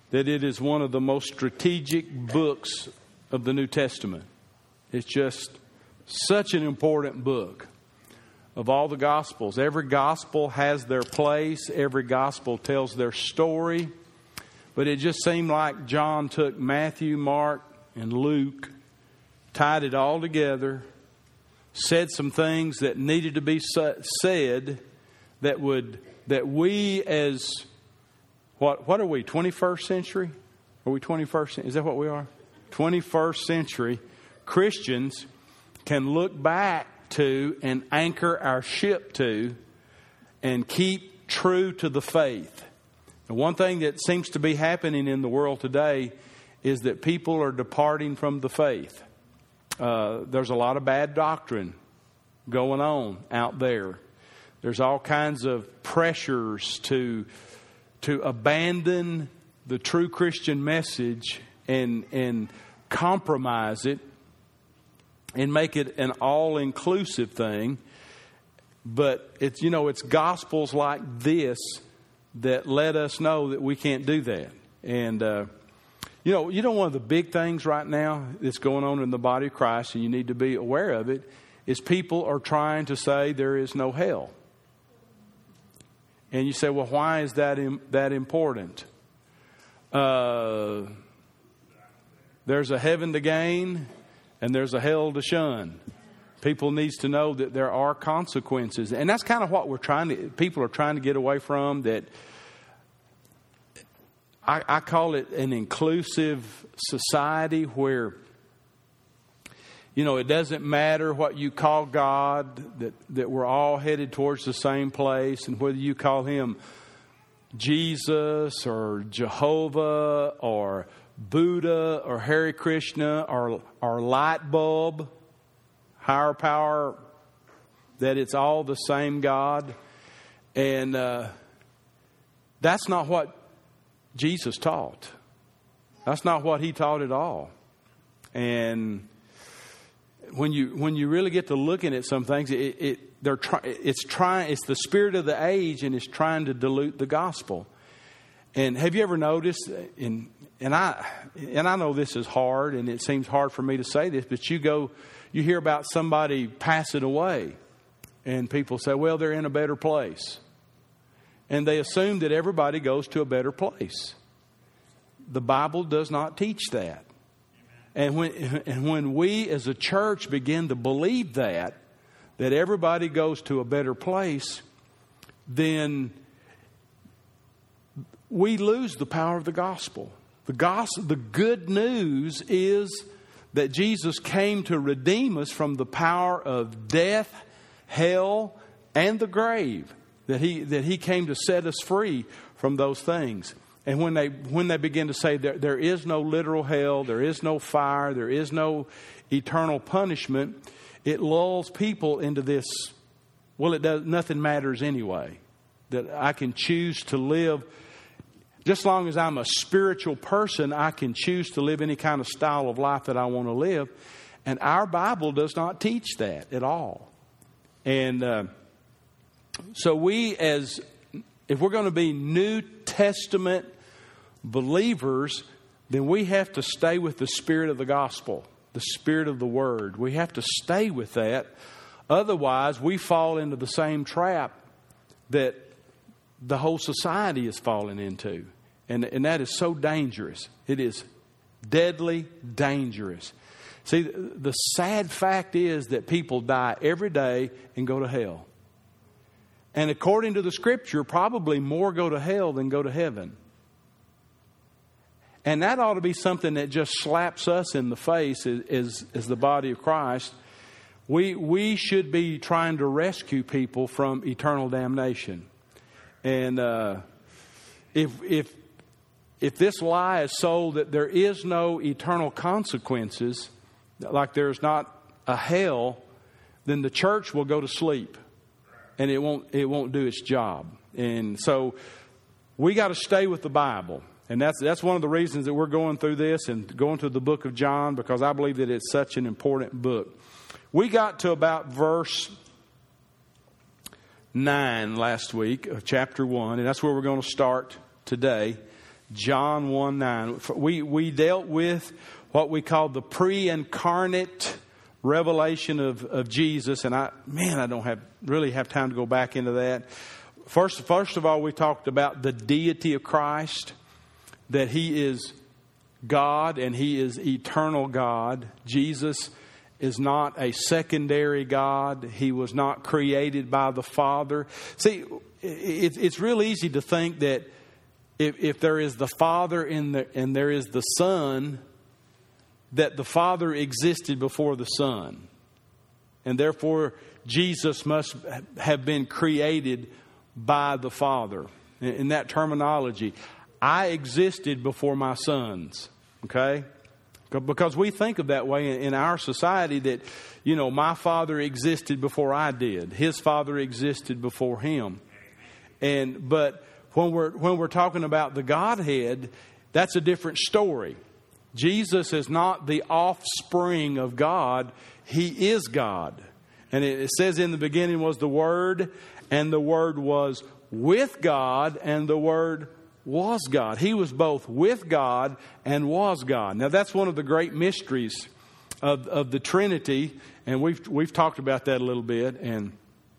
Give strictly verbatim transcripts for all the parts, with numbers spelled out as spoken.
that it is one of the most strategic books of the New Testament. It's just such an important book. Of all the Gospels, every Gospel has their place. Every Gospel tells their story. But it just seemed like John took Matthew, Mark, and Luke, tied it all together, said some things that needed to be said that would that we as what what are we twenty-first century? Are we twenty-first century? Is that what we are? twenty-first century Christians can look back to and anchor our ship to and keep true to the faith. And one thing that seems to be happening in the world today is that people are departing from the faith. Uh, there's a lot of bad doctrine going on out there. There's all kinds of pressures to to abandon the true Christian message and and compromise it and make it an all-inclusive thing. But it's, you know, it's gospels like this that let us know that we can't do that. And uh, you know, you know, one of the big things right now that's going on in the body of Christ, and you need to be aware of it, is people are trying to say there is no hell. And you say, well, why is that im- that important? Uh, there's a heaven to gain, and there's a hell to shun. People needs to know that there are consequences. And that's kind of what we're trying to, people are trying to get away from. That I, I call it an inclusive society where, you know, it doesn't matter what you call God, that, that we're all headed towards the same place. And whether you call him Jesus or Jehovah or Buddha or Hare Krishna or, or light bulb, higher power, that it's all the same God. And uh, that's not what Jesus taught. That's not what he taught at all. And when you when you really get to looking at some things, it, it they're try, it's trying it's the spirit of the age, and it's trying to dilute the gospel. And have you ever noticed? In and I and I know this is hard, and it seems hard for me to say this, but you go, you hear about somebody passing away, and people say, "Well, they're in a better place," and they assume that everybody goes to a better place. The Bible does not teach that. And when and when we as a church begin to believe that, that everybody goes to a better place, then we lose the power of the gospel. The gospel, the good news is that Jesus came to redeem us from the power of death, hell, and the grave. That he that he came to set us free from those things. And when they when they begin to say there, there is no literal hell, there is no fire, there is no eternal punishment, it lulls people into this, well, it does nothing matters anyway. That I can choose to live, just as long as I'm a spiritual person, I can choose to live any kind of style of life that I want to live. And our Bible does not teach that at all. And uh, so we, as if we're going to be New Testament believers, then we have to stay with the spirit of the gospel, the spirit of the word. We have to stay with that. Otherwise, we fall into the same trap that the whole society is falling into. And, and that is so dangerous. It is deadly dangerous. See, the sad fact is that people die every day and go to hell. And according to the Scripture, probably more go to hell than go to heaven. And that ought to be something that just slaps us in the face as, as, as the body of Christ. We, we should be trying to rescue people from eternal damnation. And uh, if, if, if this lie is sold that there is no eternal consequences, like there's not a hell, then the church will go to sleep. And it won't it won't do its job. And so we got to stay with the Bible. And that's that's one of the reasons that we're going through this and going through the book of John, because I believe that it's such an important book. We got to about verse nine last week of chapter one, and that's where we're going to start today. John one nine. We, we dealt with what we call the pre-incarnate revelation of, of Jesus. And I, man, I don't have really have time to go back into that. First, first of all, we talked about the deity of Christ, that He is God and He is eternal God. Jesus is not a secondary God. He was not created by the Father. See, it, it's real easy to think that if, if there is the Father in the, and there is the Son, that the Father existed before the Son. And therefore, Jesus must have been created by the Father. In that terminology, I existed before my sons. Okay? Because we think of that way in our society, that, you know, my father existed before I did. His father existed before him. And but when we're when we're talking about the Godhead, that's a different story. Jesus is not the offspring of God. He is God. And it says in the beginning was the Word, and the Word was with God, and the Word was God. He was both with God and was God. Now that's one of the great mysteries of, of the Trinity, and we've we've talked about that a little bit, and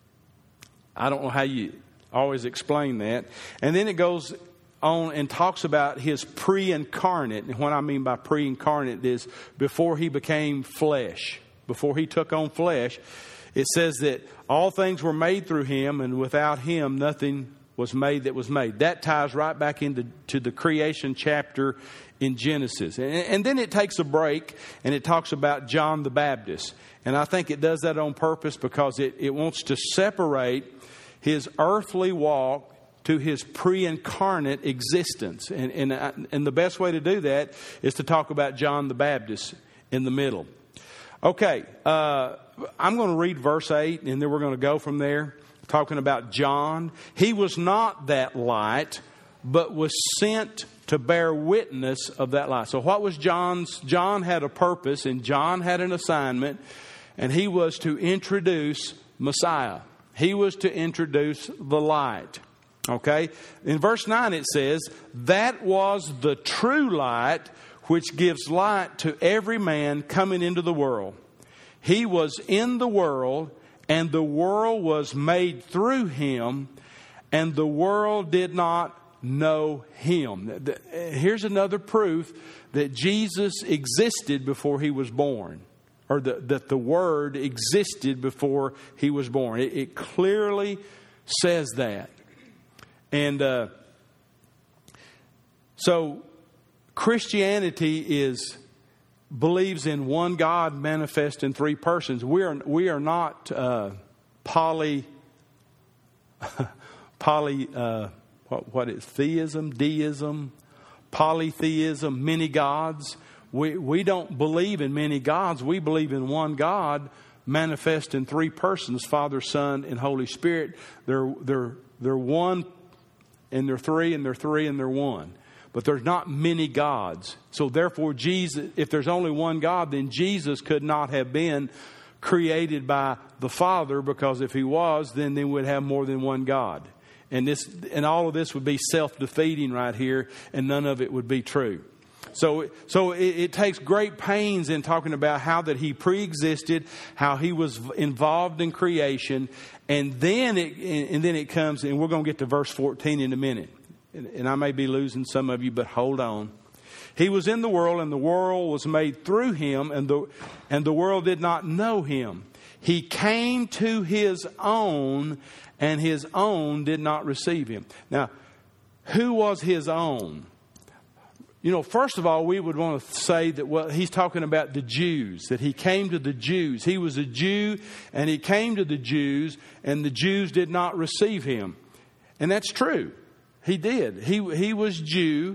I don't know how you always explain that. And then it goes on and talks about His pre-incarnate. And what I mean by pre-incarnate is before He became flesh, before He took on flesh. It says that all things were made through Him, and without Him nothing was made that was made. That ties right back into to the creation chapter in Genesis. And, and then it takes a break and it talks about John the Baptist. And I think it does that on purpose because it, it wants to separate His earthly walk to His pre-incarnate existence. And, and, and the best way to do that is to talk about John the Baptist in the middle. Okay, uh, I'm going to read verse eight and then we're going to go from there. Talking about John. He was not that light, but was sent to bear witness of that light. So what was John's? John had a purpose and John had an assignment, and he was to introduce Messiah. He was to introduce the light. Okay? In verse nine it says, that was the true light which gives light to every man coming into the world. He was in the world, and the world was made through Him, and the world did not know Him. Here's another proof that Jesus existed before He was born, or the, that the Word existed before He was born. It, it clearly says that. And uh, so Christianity is believes in one God manifest in three persons. We are we are not uh, poly poly uh, what what is theism, deism, polytheism, many gods. We we don't believe in many gods. We believe in one God manifest in three persons: Father, Son, and Holy Spirit. They're they're they're one, and they're three, and they're three, and they're one. But there's not many gods. So therefore, Jesus, if there's only one God, then Jesus could not have been created by the Father, because if He was, then they would have more than one God. And this, and all of this would be self-defeating right here, and none of it would be true. So, so it, it takes great pains in talking about how that He pre-existed, how He was involved in creation, and then it, and then it comes, and we're going to get to verse fourteen in a minute. And I may be losing some of you, but hold on. He was in the world, and the world was made through Him, and the and the world did not know Him. He came to His own, and His own did not receive Him. Now, who was His own? You know, first of all, we would want to say that, well, He's talking about the Jews, that He came to the Jews. He was a Jew, and He came to the Jews, and the Jews did not receive Him. And that's true. He did. He he was Jew.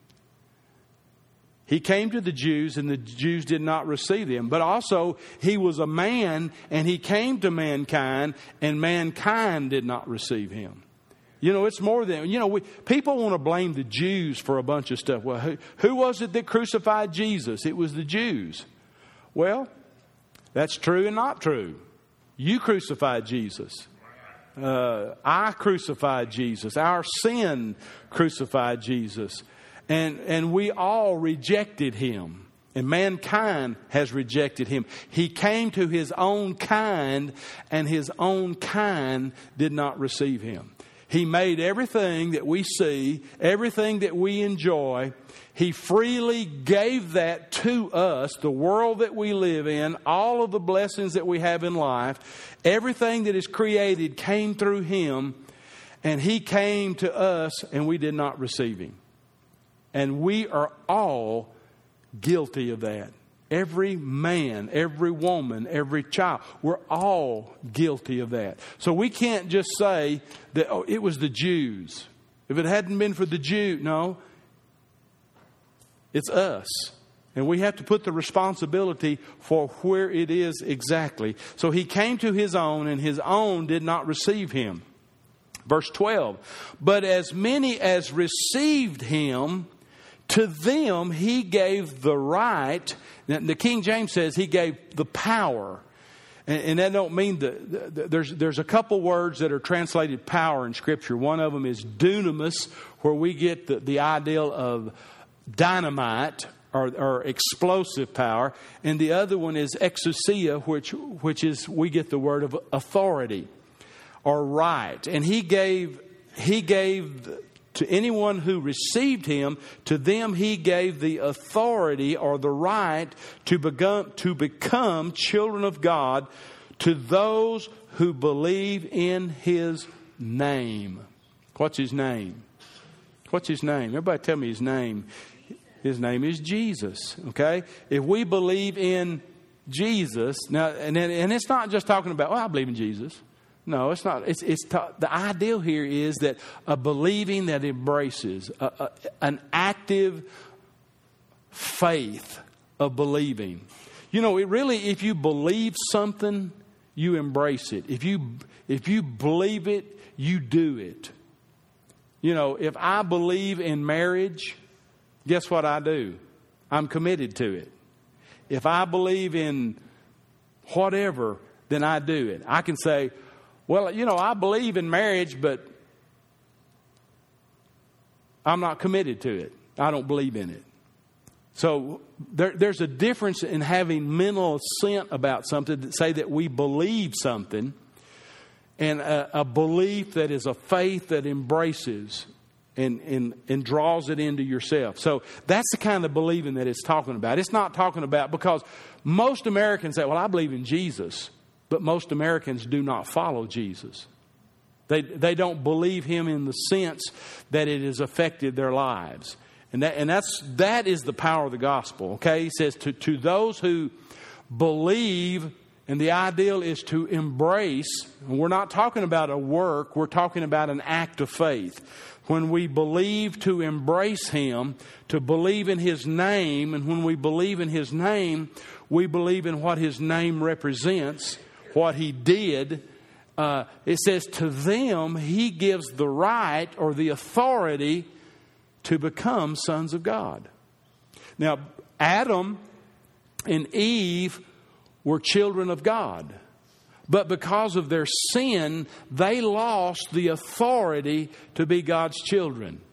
He came to the Jews, and the Jews did not receive Him. But also, He was a man, and He came to mankind, and mankind did not receive Him. You know, it's more than, you know, we, people want to blame the Jews for a bunch of stuff. Well, who, who was it that crucified Jesus? It was the Jews. Well, that's true and not true. You crucified Jesus. Uh, I crucified Jesus. Our sin crucified Jesus. And, and we all rejected him. And mankind has rejected him. He came to his own kind, and his own kind did not receive him. He made everything that we see, everything that we enjoy. He freely gave that to us, the world that we live in, all of the blessings that we have in life. Everything that is created came through him, and he came to us, and we did not receive him. And we are all guilty of that. Every man, every woman, every child, we're all guilty of that. So we can't just say that, oh, it was the Jews. If it hadn't been for the Jew, no. It's us. And we have to put the responsibility for where it is exactly. So he came to his own, and his own did not receive him. Verse twelve, but as many as received him, to them he gave the right. Now, the King James says he gave the power. And, and that don't mean that the, there's, there's a couple words that are translated power in Scripture. One of them is dunamis, where we get the, the ideal of dynamite or, or explosive power. And the other one is exousia, which, which is we get the word of authority or right. And he gave, he gave to anyone who received him, to them he gave the authority or the right to become, to become children of God, to those who believe in his name. What's his name? What's his name? Everybody tell me his name. His name is Jesus. Okay? If we believe in Jesus, now, and, and it's not just talking about, well, I believe in Jesus. No, it's not. It's, it's ta- the ideal here is that a believing that embraces a, a, an active faith of believing. You know, it really, if you believe something, you embrace it. If you if you believe it, you do it. You know, if I believe in marriage, guess what I do? I'm committed to it. If I believe in whatever, then I do it. I can say, well, you know, I believe in marriage, but I'm not committed to it. I don't believe in it. So there, there's a difference in having mental assent about something that say that we believe something, and a, a belief that is a faith that embraces and, and, and draws it into yourself. So that's the kind of believing that it's talking about. It's not talking about, because most Americans say, well, I believe in Jesus. But most Americans do not follow Jesus. They they don't believe him in the sense that it has affected their lives. And that and that's that is the power of the gospel. Okay? He says to, to those who believe, and the ideal is to embrace, and we're not talking about a work, we're talking about an act of faith. When we believe to embrace him, to believe in his name, and when we believe in his name, we believe in what his name represents, what he did. Uh, it says to them he gives the right or the authority to become sons of God. Now, Adam and Eve were children of God. But because of their sin, they lost the authority to be God's children.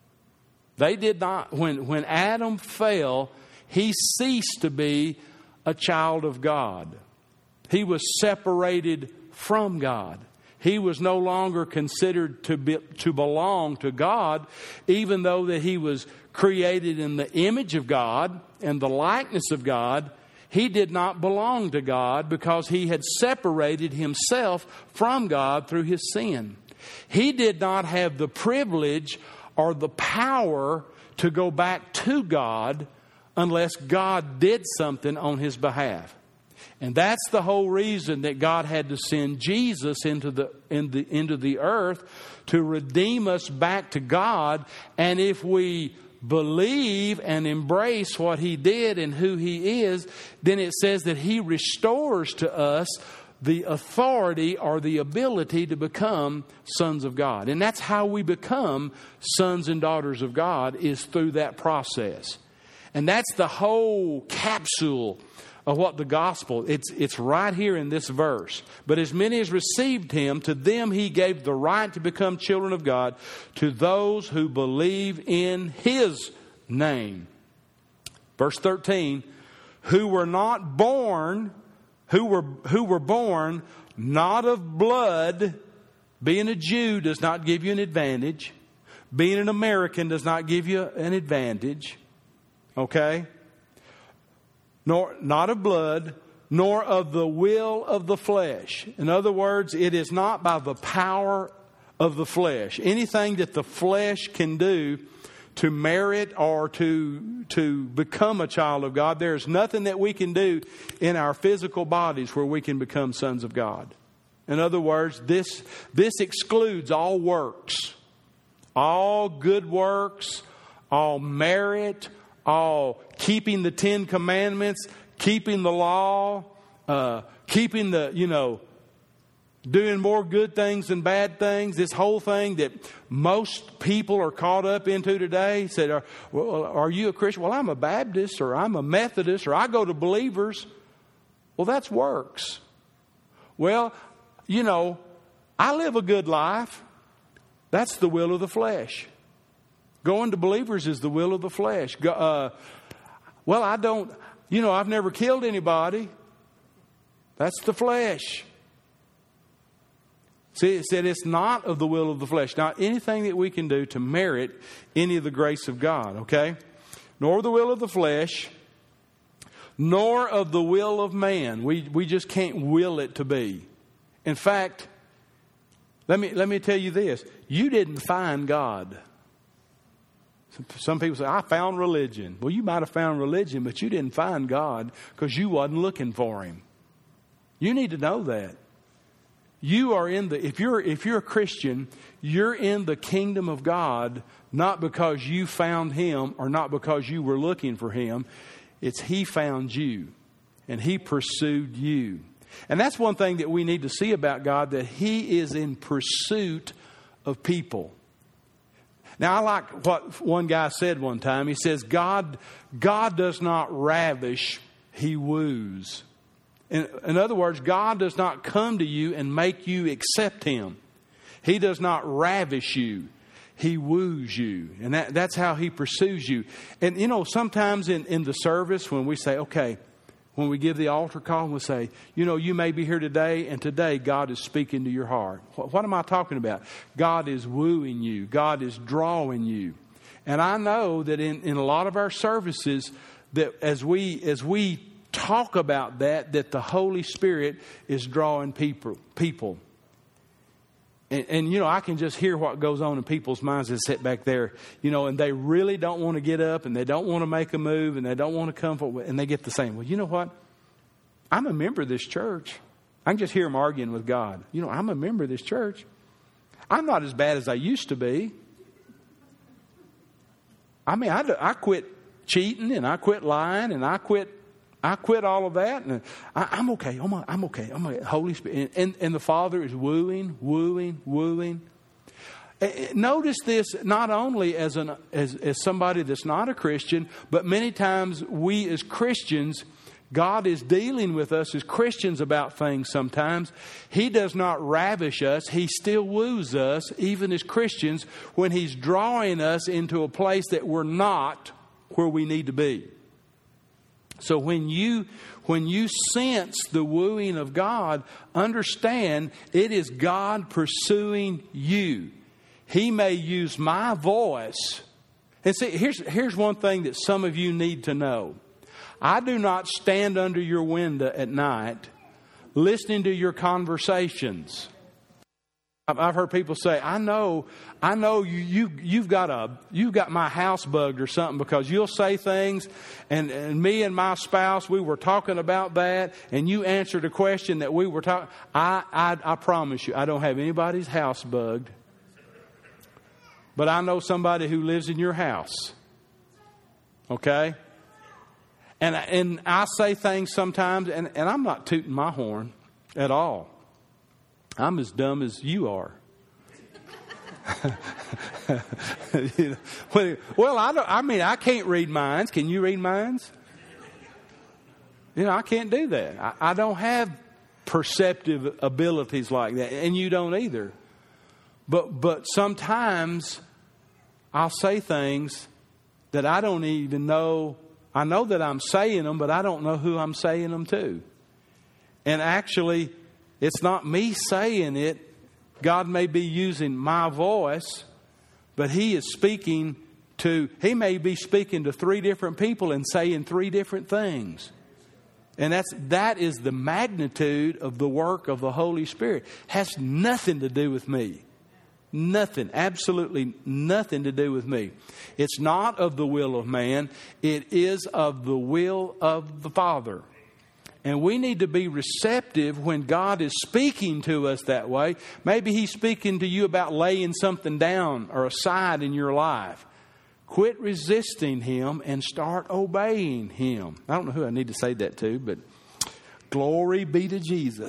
They did not, when, when Adam fell, he ceased to be a child of God. He was separated from God. He was no longer considered to be, to belong to God, even though that he was created in the image of God and the likeness of God. He did not belong to God because he had separated himself from God through his sin. He did not have the privilege or the power to go back to God unless God did something on his behalf. And that's the whole reason that God had to send Jesus into the, in the, into the earth to redeem us back to God. And if we believe and embrace what he did and who he is, then it says that he restores to us the authority or the ability to become sons of God. And that's how we become sons and daughters of God, is through that process. And that's the whole capsule of what the gospel, it's it's right here in this verse. But as many as received him, to them he gave the right to become children of God, to those who believe in his name. Verse thirteen, who were not born, who were who were born not of blood. Being a Jew does not give you an advantage. Being an American does not give you an advantage. Okay? Nor not of blood, nor of the will of the flesh. In other words, it is not by the power of the flesh. Anything that the flesh can do to merit or to, to become a child of God, there's nothing that we can do in our physical bodies where we can become sons of God. In other words, this, this excludes all works, all good works, all merit, all keeping the Ten Commandments, keeping the law, uh, keeping the, you know, doing more good things than bad things. This whole thing that most people are caught up into today. Said, are, well, are you a Christian? Well, I'm a Baptist, or I'm a Methodist, or I go to Believers. Well, that's works. Well, you know, I live a good life. That's the will of the flesh. Going to Believers is the will of the flesh. Go, uh, well, I don't, you know, I've never killed anybody. That's the flesh. See, it said it's not of the will of the flesh. Not anything that we can do to merit any of the grace of God, okay? Nor the will of the flesh, nor of the will of man. We we just can't will it to be. In fact, let me let me tell you this. You didn't find God. Some people say, I found religion. Well, you might have found religion, but you didn't find God because you wasn't looking for Him. You need to know that. You are in the, if you're, if you're a Christian, you're in the kingdom of God, not because you found Him or not because you were looking for Him. It's He found you and He pursued you. And that's one thing that we need to see about God, that He is in pursuit of people. Now, I like what one guy said one time. He says, God, God does not ravish, He woos. In, in other words, God does not come to you and make you accept Him. He does not ravish you. He woos you. And that, that's how He pursues you. And, you know, sometimes in, in the service when we say, okay, when we give the altar call, we'll say, you know, you may be here today, and today God is speaking to your heart. What, what am I talking about? God is wooing you. God is drawing you. And I know that in, in a lot of our services, that as we as we talk about that, that the Holy Spirit is drawing people. people. And, and, you know, I can just hear what goes on in people's minds that sit back there, you know, and they really don't want to get up and they don't want to make a move and they don't want to come forward. And they get the same. Well, you know what? I'm a member of this church. I can just hear them arguing with God. You know, I'm a member of this church. I'm not as bad as I used to be. I mean, I, I quit cheating and I quit lying and I quit I quit all of that, and I, I'm okay. I'm, I'm okay. I'm okay. Holy Spirit, and, and, and the Father is wooing, wooing, wooing. Notice this not only as an as, as somebody that's not a Christian, but many times we as Christians, God is dealing with us as Christians about things sometimes. He does not ravish us. He still woos us, even as Christians, when He's drawing us into a place that we're not where we need to be. So when you when you sense the wooing of God, understand it is God pursuing you. He may use my voice. And see, here's, here's one thing that some of you need to know. I do not stand under your window at night listening to your conversations. I've heard people say, I know, I know you, you, you've got a, you've got my house bugged or something, because you'll say things and, and me and my spouse, we were talking about that and you answered a question that we were talking. I, I, I promise you, I don't have anybody's house bugged, but I know somebody who lives in your house. Okay. And, and I say things sometimes, and, and I'm not tooting my horn at all. I'm as dumb as you are. You know, well, I don't. I mean, I can't read minds. Can you read minds? You know, I can't do that. I, I don't have perceptive abilities like that, and you don't either. But but sometimes I'll say things that I don't even know. I know that I'm saying them, but I don't know who I'm saying them to. And actually, it's not me saying it. God may be using my voice, but He is speaking to, He may be speaking to three different people and saying three different things. And that's, that is the magnitude of the work of the Holy Spirit. Has nothing to do with me. Nothing, absolutely nothing to do with me. It's not of the will of man. It is of the will of the Father. And we need to be receptive when God is speaking to us that way. Maybe He's speaking to you about laying something down or aside in your life. Quit resisting Him and start obeying Him. I don't know who I need to say that to, but glory be to Jesus.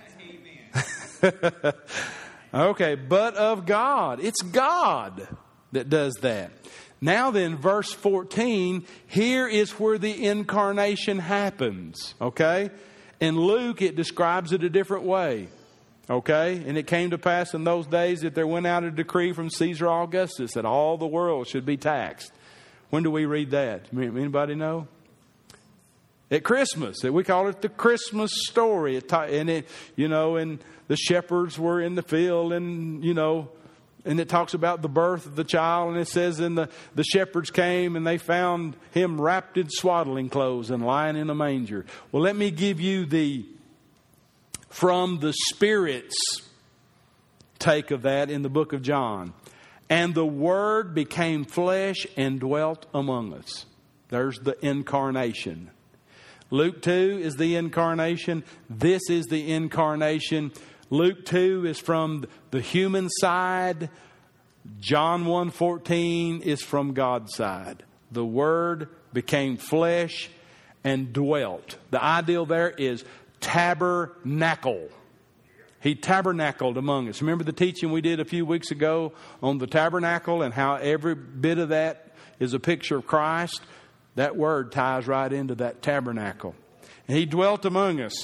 Amen. Okay, but of God. It's God that does that. Now then, verse fourteen, here is where the incarnation happens. Okay? In Luke, it describes it a different way. Okay? And it came to pass in those days that there went out a decree from Caesar Augustus that all the world should be taxed. When do we read that? Anybody know? At Christmas. We call it the Christmas story. And it, you know, and the shepherds were in the field, and, you know, and it talks about the birth of the child, and it says, and the, the shepherds came and they found Him wrapped in swaddling clothes and lying in a manger. Well, let me give you the from the Spirit's take of that in the book of John. And the Word became flesh and dwelt among us. There's the incarnation. Luke two is the incarnation. This is the incarnation. Luke two is from the human side. John one fourteen is from God's side. The Word became flesh and dwelt. The ideal there is tabernacle. He tabernacled among us. Remember the teaching we did a few weeks ago on the tabernacle and how every bit of that is a picture of Christ? That word ties right into that tabernacle. And He dwelt among us.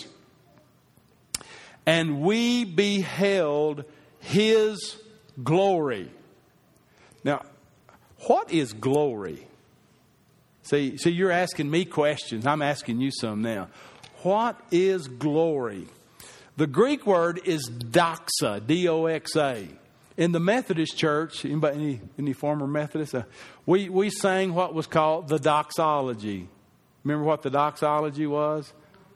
And we beheld His glory. Now, what is glory? See, see, you're asking me questions. I'm asking you some now. What is glory? The Greek word is doxa, D O X A. In the Methodist Church, anybody, any, any former Methodists, uh, we, we sang what was called the doxology. Remember what the doxology was?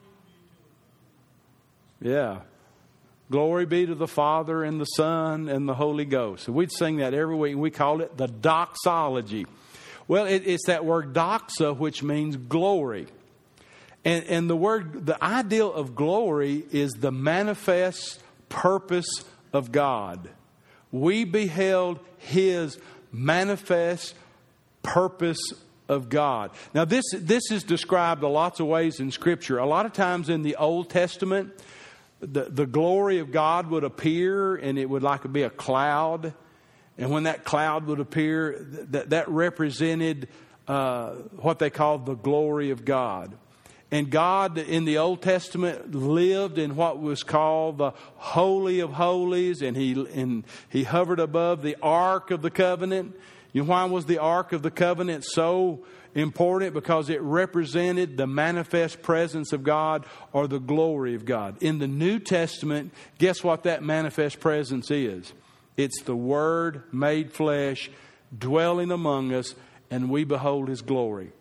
Yeah. Glory be to the Father and the Son and the Holy Ghost. So we'd sing that every week, and we called it the doxology. Well, it, it's that word doxa, which means glory. And, and the word, the ideal of glory is the manifest purpose of God. We beheld His manifest purpose of God. Now, this, this is described in lots of ways in Scripture. A lot of times in the Old Testament, the, the glory of God would appear, and it would like be a cloud. And when that cloud would appear, that, that represented uh, what they called the glory of God. And God in the Old Testament lived in what was called the Holy of Holies, and he and he hovered above the Ark of the Covenant. You know, why was the Ark of the Covenant so important? Because it represented the manifest presence of God or the glory of God. In the New Testament, guess what that manifest presence is? It's the Word made flesh, dwelling among us, and we behold His glory.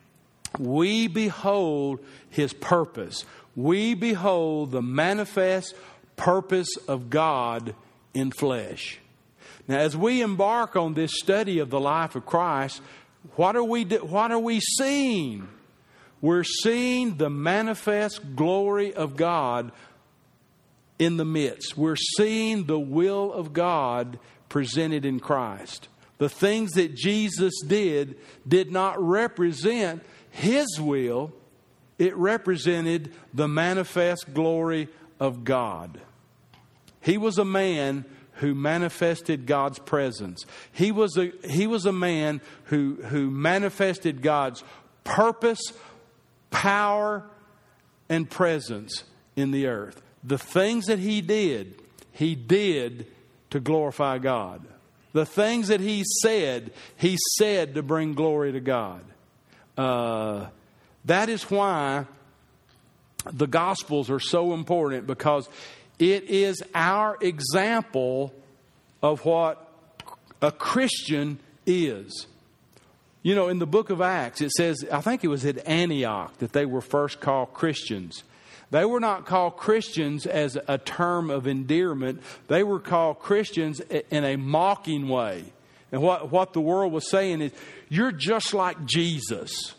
We behold His purpose. We behold the manifest purpose of God in flesh. Now, as we embark on this study of the life of Christ, what are we, what are we seeing? We're seeing the manifest glory of God in the midst. We're seeing the will of God presented in Christ. The things that Jesus did did not represent His will. It represented the manifest glory of God. He was a man who manifested God's presence. He was a, he was a man who, who manifested God's purpose, power, and presence in the earth. The things that He did, He did to glorify God. The things that he said, he said to bring glory to God. Uh, that is why the Gospels are so important, because it is our example of what a Christian is. You know, in the book of Acts, it says, I think it was at Antioch that they were first called Christians. They were not called Christians as a term of endearment. They were called Christians in a mocking way. And what, what the world was saying is, you're just like Jesus.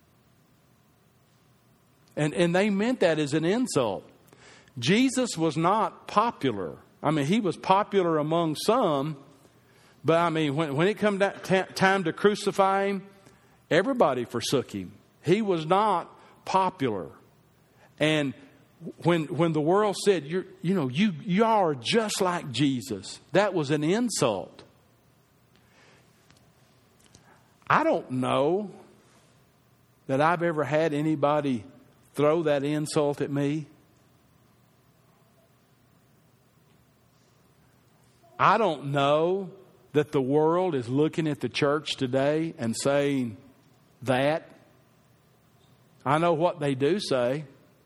And, and they meant that as an insult. Jesus was not popular. I mean, he was popular among some. But I mean, when, when it came to t- time to crucify him, everybody forsook him. He was not popular. And when when the world said, You're, you know, you, you are just like Jesus, that was an insult. I don't know that I've ever had anybody throw that insult at me. I don't know that the world is looking at the church today and saying that. I know what they do say,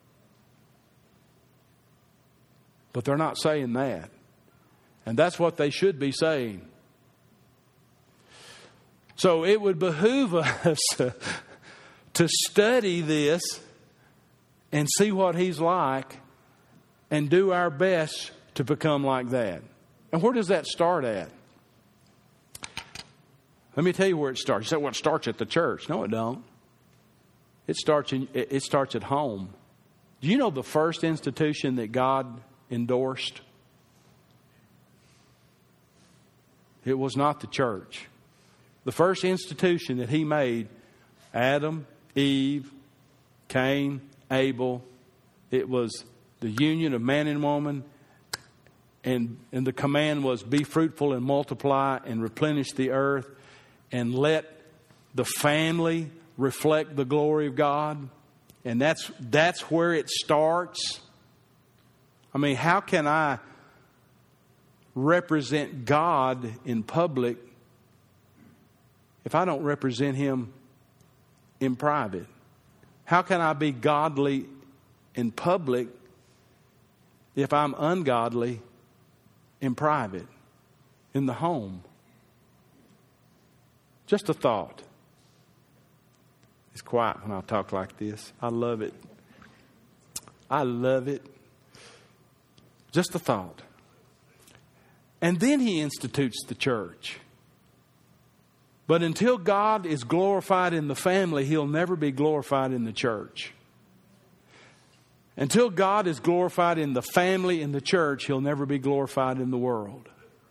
but they're not saying that. And that's what they should be saying. So it would behoove us to study this and see what he's like and do our best to become like that. And where does that start at? Let me tell you where it starts. You say, well, it starts at the church. No, it don't. It starts in, it starts at home. Do you know the first institution that God endorsed? It was not the church. The first institution that he made, Adam, Eve, Cain, Abel, it was the union of man and woman. And, and the command was, be fruitful and multiply and replenish the earth. And let the family reflect the glory of God. And that's that's where it starts. I mean, how can I represent God in public if I don't represent Him in private? How can I be godly in public if I'm ungodly in private, in the home? Just a thought. It's quiet when I talk like this. I love it. I love it. Just a thought. And then he institutes the church. But until God is glorified in the family, He'll never be glorified in the church. Until God is glorified in the family and the church, He'll never be glorified in the world.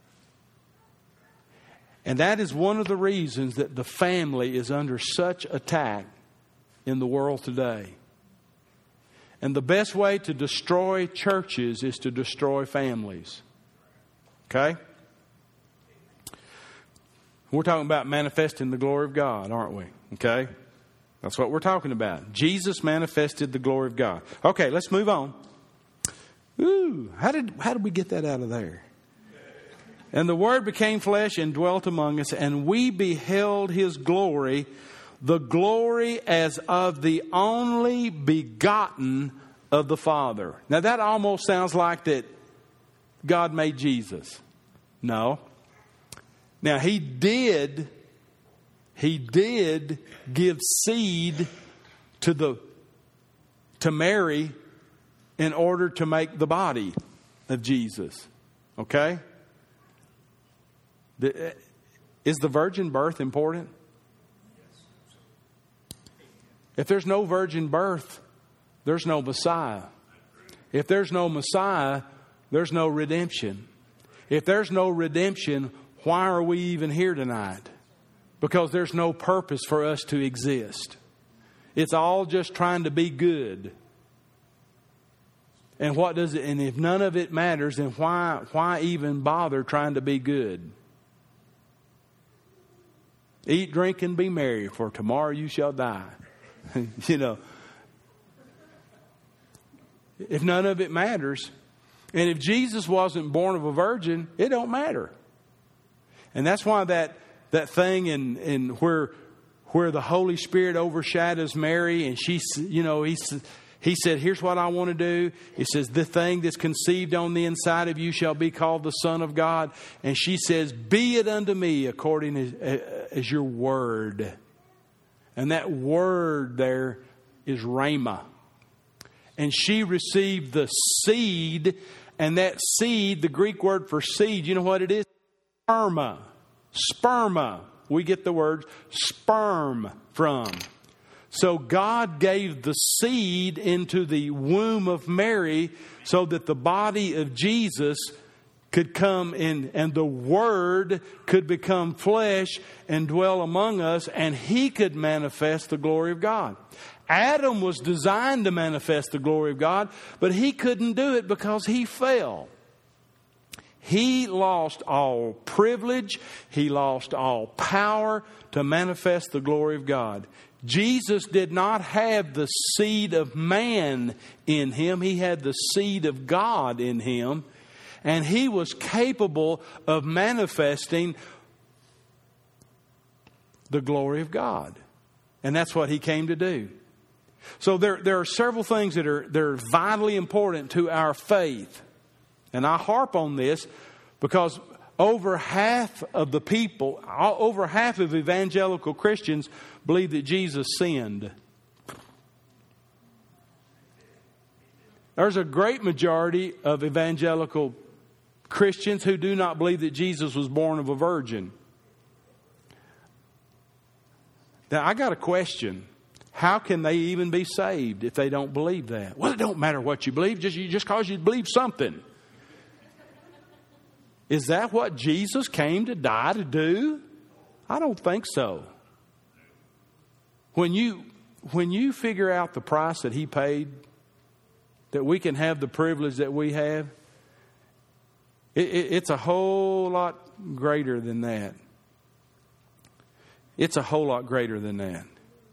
And that is one of the reasons that the family is under such attack in the world today. And the best way to destroy churches is to destroy families. Okay? We're talking about manifesting the glory of God, aren't we? Okay? That's what we're talking about. Jesus manifested the glory of God. Okay, let's move on. Ooh, how did how did we get that out of there? And the Word became flesh and dwelt among us, and we beheld His glory, the glory as of the only begotten of the Father. Now that almost sounds like that God made Jesus. No. Now He did, He did give seed to the to Mary in order to make the body of Jesus. Okay? The, is the virgin birth important? If there's no virgin birth, there's no Messiah. If there's no Messiah, there's no redemption. If there's no redemption, why are we even here tonight? Because there's no purpose for us to exist. It's all just trying to be good. And what does it? And if none of it matters, then why why even bother trying to be good? Eat, drink, and be merry, for tomorrow you shall die. You know, if none of it matters, and if Jesus wasn't born of a virgin, it don't matter. And that's why that, that thing in, in where, where the Holy Spirit overshadows Mary, and she, you know, he, he said, here's what I want to do. He says, the thing that's conceived on the inside of you shall be called the Son of God. And she says, be it unto me according as, as your word. And that word there is Rhema. And she received the seed, and that seed, the Greek word for seed, you know what it is? Sperma. Sperma. We get the word sperm from. So God gave the seed into the womb of Mary so that the body of Jesus could come in, and the Word could become flesh and dwell among us, and He could manifest the glory of God. Adam was designed to manifest the glory of God, but he couldn't do it because he fell. He lost all privilege. He lost all power to manifest the glory of God. Jesus did not have the seed of man in Him. He had the seed of God in Him. And He was capable of manifesting the glory of God. And that's what He came to do. So there, there are several things that are, that are vitally important to our faith. And I harp on this because over half of the people, over half of evangelical Christians believe that Jesus sinned. There's a great majority of evangelical Christians who do not believe that Jesus was born of a virgin. Now, I got a question. How can they even be saved if they don't believe that? Well, it don't matter what you believe, just just because you believe something. Is that what Jesus came to die to do? I don't think so. When you when you figure out the price that He paid, that we can have the privilege that we have, it, it, it's a whole lot greater than that. It's a whole lot greater than that.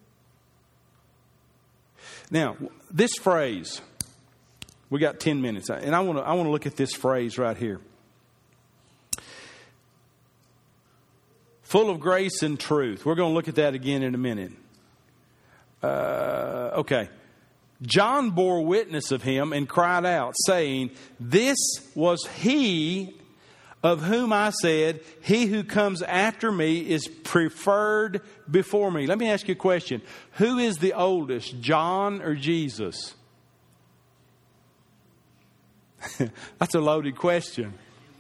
Now, this phrase, we got ten minutes, and I want to I want to look at this phrase right here. Full of grace and truth. We're going to look at that again in a minute. Uh, okay. John bore witness of Him and cried out, saying, this was He of whom I said, he who comes after me is preferred before me. Let me ask you a question. Who is the oldest, John or Jesus? That's a loaded question.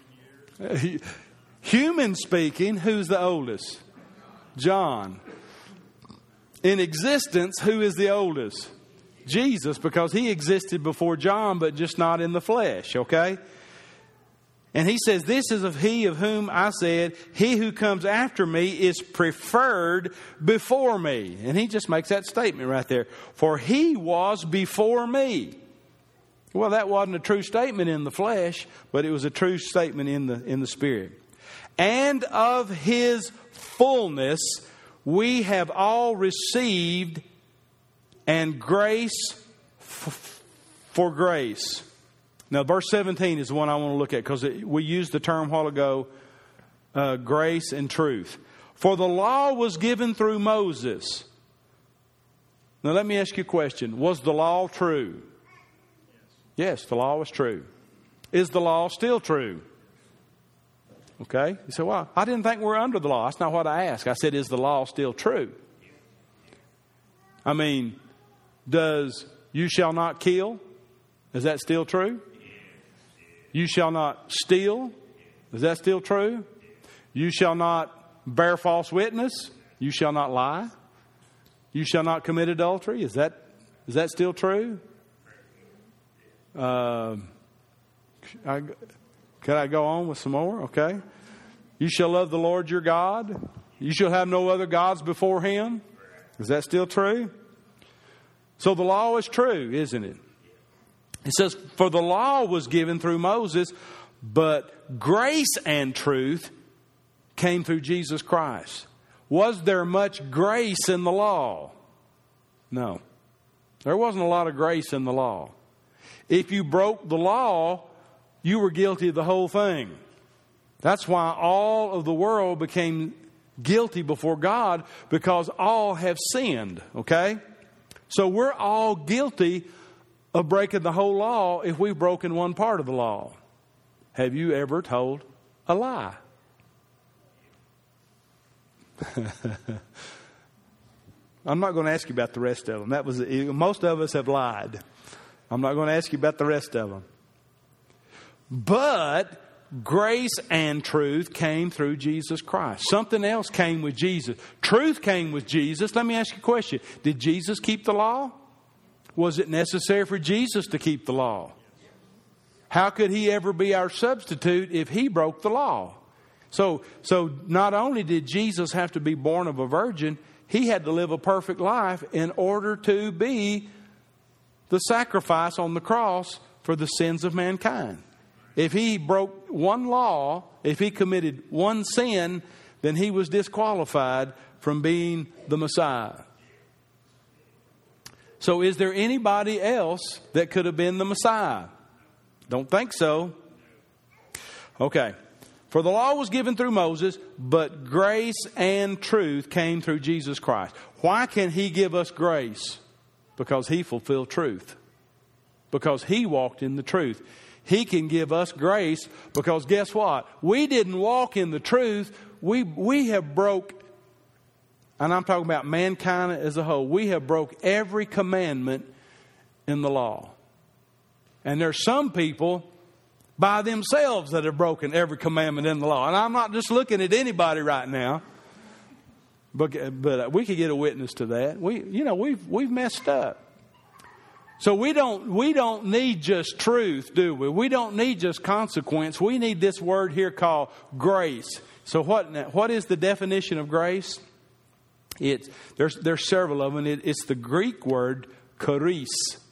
Human speaking, who's the oldest? John. In existence, who is the oldest? Jesus, because He existed before John, but just not in the flesh, okay? And He says, this is of He of whom I said, he who comes after me is preferred before me. And He just makes that statement right there. For He was before me. Well, that wasn't a true statement in the flesh, but it was a true statement in the, in the Spirit. And of His fullness we have all received, and grace f- for grace. Now, verse seventeen is the one I want to look at because we used the term a while ago, uh, grace and truth. For the law was given through Moses. Now, let me ask you a question. Was the law true? Yes, the law was true. Is the law still true? Okay. You say, well, I didn't think we were under the law. That's not what I asked. I said, is the law still true? I mean, does you shall not kill? Is that still true? You shall not steal. Is that still true? You shall not bear false witness. You shall not lie. You shall not commit adultery. Is that is that still true? Uh, I, could I go on with some more? Okay. You shall love the Lord your God. You shall have no other gods before Him. Is that still true? So the law is true, isn't it? It says, for the law was given through Moses, but grace and truth came through Jesus Christ. Was there much grace in the law? No. There wasn't a lot of grace in the law. If you broke the law, you were guilty of the whole thing. That's why all of the world became guilty before God, because all have sinned, okay? So we're all guilty of breaking the whole law if we've broken one part of the law. Have you ever told a lie? I'm not going to ask you about the rest of them. That was most of us have lied. I'm not going to ask you about the rest of them. But grace and truth came through Jesus Christ. Something else came with Jesus. Truth came with Jesus. Let me ask you a question. Did Jesus keep the law? Was it necessary for Jesus to keep the law? How could he ever be our substitute if he broke the law? So, so not only did Jesus have to be born of a virgin, he had to live a perfect life in order to be the sacrifice on the cross for the sins of mankind. If he broke one law, if he committed one sin, then he was disqualified from being the Messiah. So is there anybody else that could have been the Messiah? Don't think so. Okay. For the law was given through Moses, but grace and truth came through Jesus Christ. Why can he give us grace? Because he fulfilled truth. Because he walked in the truth. He can give us grace because guess what? We didn't walk in the truth. We, we have broke, and I'm talking about mankind as a whole, we have broke every commandment in the law. And there's some people by themselves that have broken every commandment in the law. And I'm not just looking at anybody right now, but but we could get a witness to that. We, you know, we've we've messed up. So we don't we don't need just truth, do we? We don't need just consequence. We need this word here called grace. So what what is the definition of grace? It's there's there's several of them. It, it's the Greek word charis,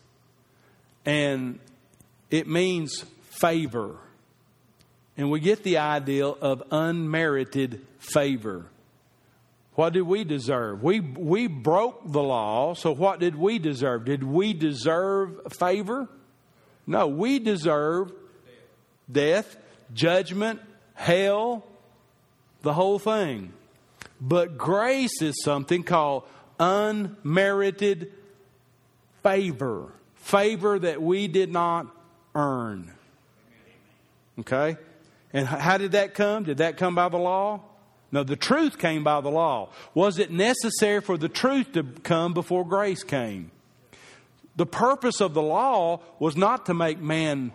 and it means favor. And we get the idea of unmerited favor. What did we deserve? We we broke the law, so what did we deserve? Did we deserve favor? No, we deserve death, judgment, hell, the whole thing. But grace is something called unmerited favor. Favor that we did not earn. Okay? And how did that come? Did that come by the law? No, the truth came by the law. Was it necessary for the truth to come before grace came? The purpose of the law was not to make man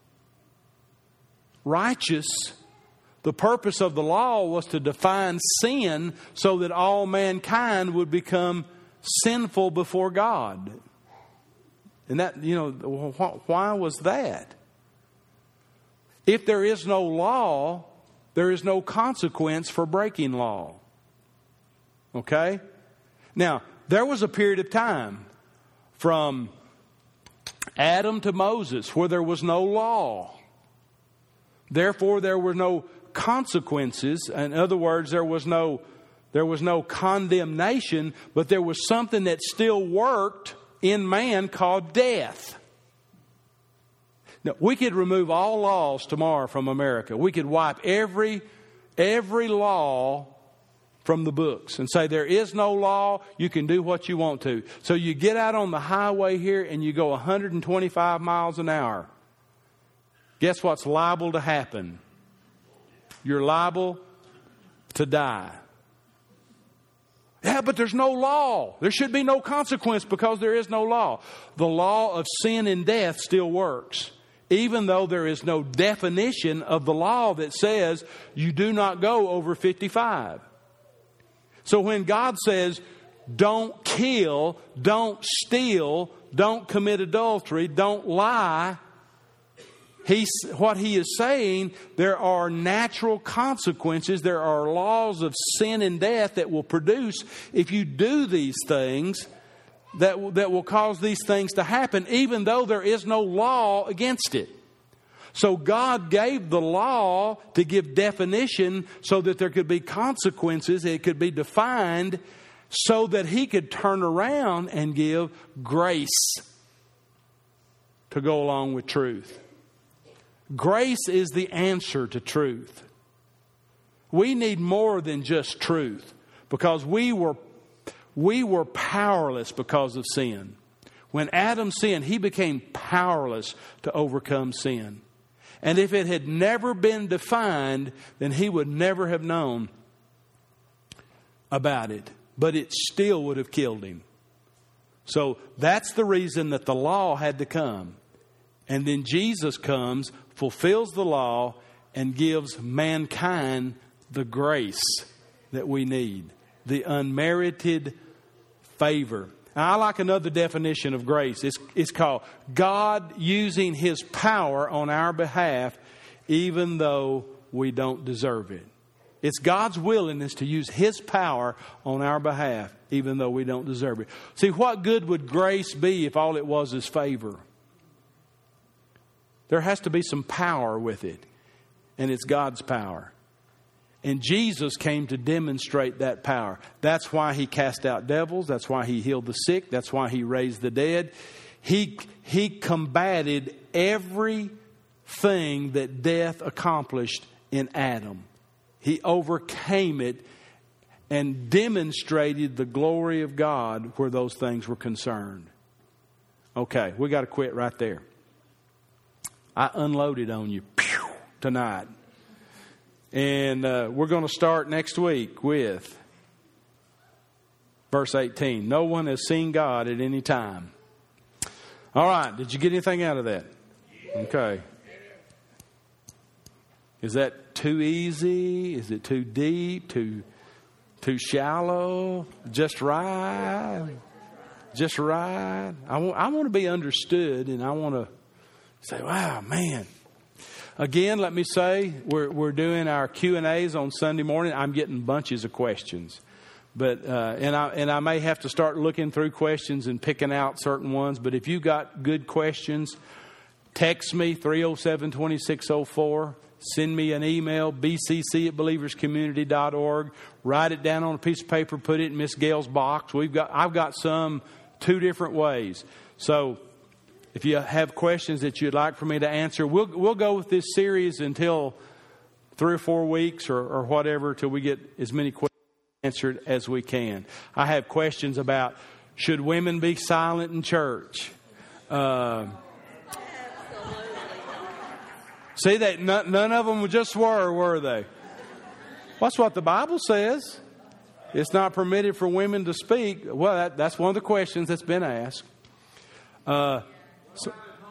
righteous. The purpose of the law was to define sin so that all mankind would become sinful before God. And that, you know, why was that? If there is no law, there is no consequence for breaking law. Okay? Now, there was a period of time from Adam to Moses where there was no law. Therefore, there were no consequences. In other words, there was no, there was no condemnation, but there was something that still worked in man called death. Now, we could remove all laws tomorrow from America. We could wipe every every law from the books and say there is no law. You can do what you want to. So you get out on the highway here and you go one hundred twenty-five miles an hour. Guess what's liable to happen? You're liable to die. Yeah, but there's no law. There should be no consequence because there is no law. The law of sin and death still works. Even though there is no definition of the law that says you do not go over fifty-five. So when God says, don't kill, don't steal, don't commit adultery, don't lie, He's, what he is saying, there are natural consequences. There are laws of sin and death that will produce, if you do these things, that, that will cause these things to happen, even though there is no law against it. So God gave the law to give definition so that there could be consequences. It could be defined so that he could turn around and give grace to go along with truth. Grace is the answer to truth. We need more than just truth, because we were we were powerless because of sin. When Adam sinned, he became powerless to overcome sin. And if it had never been defined, then he would never have known about it. But it still would have killed him. So that's the reason that the law had to come. And then Jesus comes, fulfills the law, and gives mankind the grace that we need. The unmerited favor. Now, I like another definition of grace. It's, it's called God using His power on our behalf even though we don't deserve it. It's God's willingness to use His power on our behalf even though we don't deserve it. See, what good would grace be if all it was is favor? There has to be some power with it. And it's God's power. And Jesus came to demonstrate that power. That's why He cast out devils. That's why He healed the sick. That's why He raised the dead. He, he combated everything that death accomplished in Adam. He overcame it and demonstrated the glory of God where those things were concerned. Okay, we got to quit right there. I unloaded on you pew, tonight. And uh, we're going to start next week with verse eighteen. No one has seen God at any time. All right. Did you get anything out of that? Okay. Is that too easy? Is it too deep? Too too shallow? Just right? Just right? I want, I want to be understood, and I want to say, wow, man. Again, let me say, we're we're doing our Q and A's on Sunday morning. I'm getting bunches of questions. But uh, and I and I may have to start looking through questions and picking out certain ones. But if you got good questions, text me three oh seven, two six oh four. Send me an email, b c c at believers community dot org. Write it down on a piece of paper, put it in Miss Gail's box. We've got I've got some two different ways. So if you have questions that you'd like for me to answer, we'll we'll go with this series until three or four weeks or, or whatever, till we get as many questions answered as we can. I have questions about, should women be silent in church? Uh, see, that none, none of them just were, were they? That's what the Bible says. It's not permitted for women to speak. Well, that, that's one of the questions that's been asked. Uh, so,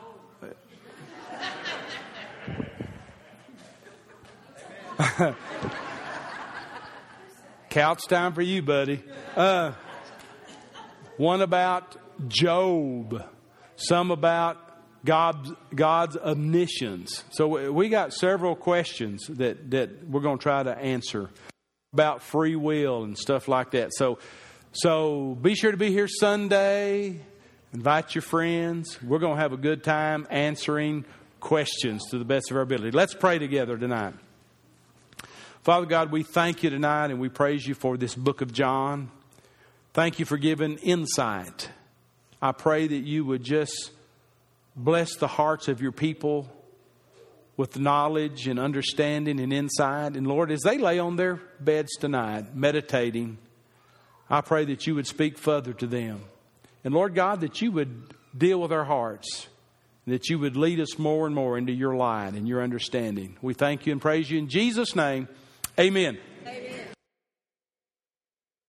couch time for you, buddy. Uh, one about Job. Some about God, God's omniscience. So we got several questions that, that we're going to try to answer about free will and stuff like that. So, so be sure to be here Sunday. Invite your friends. We're going to have a good time answering questions to the best of our ability. Let's pray together tonight. Father God, we thank you tonight and we praise you for this book of John. Thank you for giving insight. I pray that you would just bless the hearts of your people with knowledge and understanding and insight. And Lord, as they lay on their beds tonight, meditating, I pray that you would speak further to them. And Lord God, that you would deal with our hearts, that you would lead us more and more into your light and your understanding. We thank you and praise you in Jesus' name. Amen. Amen.